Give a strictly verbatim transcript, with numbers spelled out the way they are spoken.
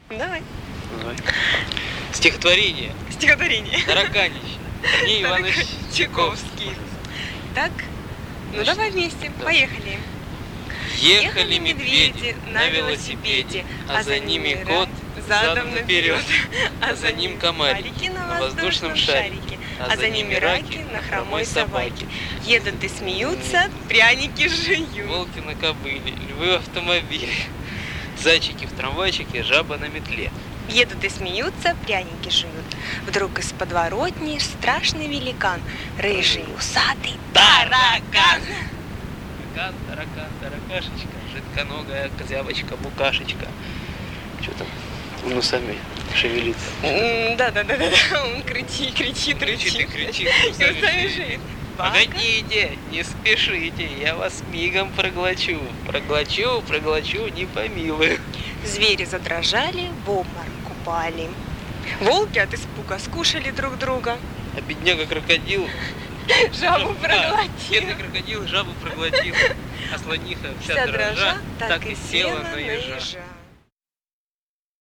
Давай. Давай. Стихотворение. Стихотворение. Тараканище. Сергей Иванович Чайковский. Так, ну давай вместе, да. Поехали. Ехали медведи на велосипеде, а за ними кот задом наперед, а за ним комарики на воздушном шарике, а за ними раки на хромой собаке. Едут и смеются, пряники жуют. Волки на кобыле, львы в автомобиле, зайчики в трамвайчике, жаба на метле. Едут и смеются, пряники жуют. Вдруг из подворотни страшный великан, рыжий, усатый таракан. Таракан, таракан, таракашечка, жидконогая козявочка, букашечка. Что там? Он усами шевелится. Да-да-да-да, он кричит, кричит, Кричит и кричит. кричит, усами шевелится. Погодите, не спешите, я вас мигом проглочу. Проглочу, проглочу, не помилую. Звери задрожали, в обморок упали. Волки от испуга скушали друг друга. А бедняга-крокодил... Жабу А, проглотил. бедный крокодил жабу проглотил. А слониха вся, Вся дрожа, дрожа, так и села на ежа. ежа.